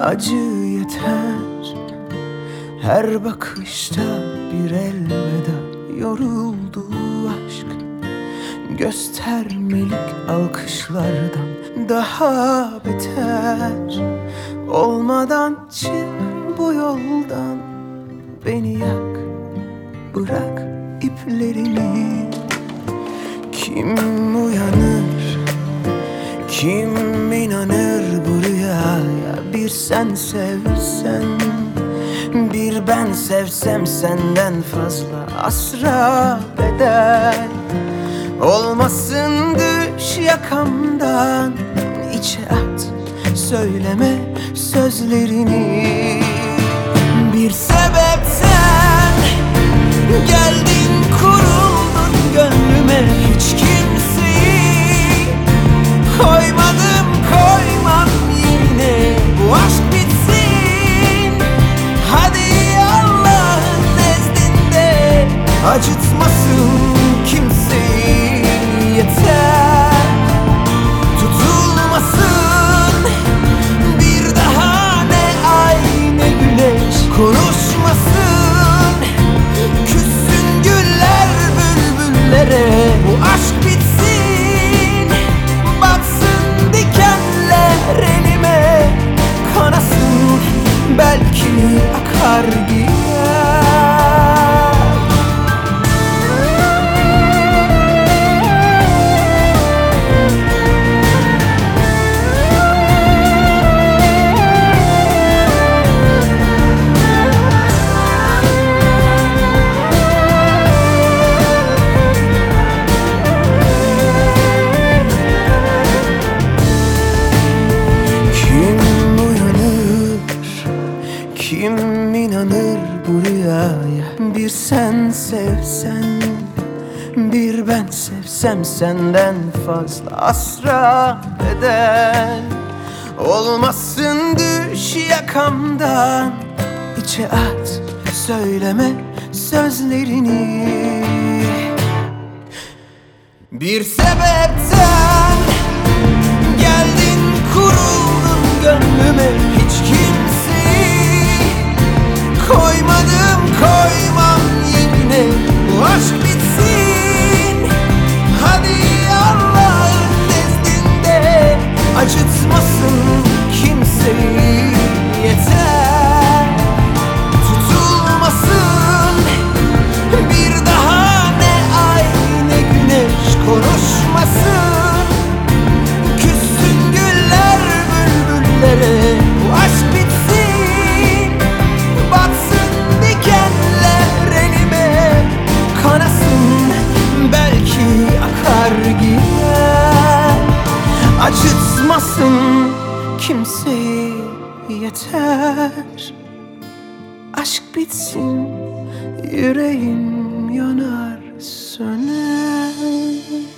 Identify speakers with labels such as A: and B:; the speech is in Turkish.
A: acı yeter. Her bakışta bir elveda. Yoruldu aşk göstermelik alkışlardan daha beter. Olmadan çık bu yoldan, beni yak, bırak iplerini. Kim uyanır, kim inanır bu rüyaya? Bir sen sevsen, bir ben sevsem senden fazla asra bedel. Olmasın düş yakamdan, içe at söyleme sözlerini. Bir sebepten geldin kuruldun gönlüme. Hiç kimseyi koymadım koymam yine. Bu aşk bitsin hadi Allah'ın nezdinde. Acıtmasın kimseyi yeter. Tutulmasın bir daha ne ay ne güneş. Konuşmasın küssün güller bülbüllere. Bu aşk bitsin batsın dikenler elime. Kanasın belki akar gider. Kim inanır bu rüyaya? Bir sen sevsen, bir ben sevsem senden fazla asra bedel. Olmasın düş yakamdan, içe at söyleme sözlerini. Bir sebepten geldin kuruldun gönlüme. Hiç kimseyi koymadım koymam yine. Bu aşk bitsin hadi Allah'ın nezdinde. Acıtmasın kimseyi yeter. Tutulmasın bir daha ne ay ne güneş. Konuşmasın küssün güller bülbüllere. Bu aşk bitsin batsın dikenler elime. Kanasın belki akar gider. Acıtmasın kimseyi yeter. Aşk bitsin yüreğim yanar söner.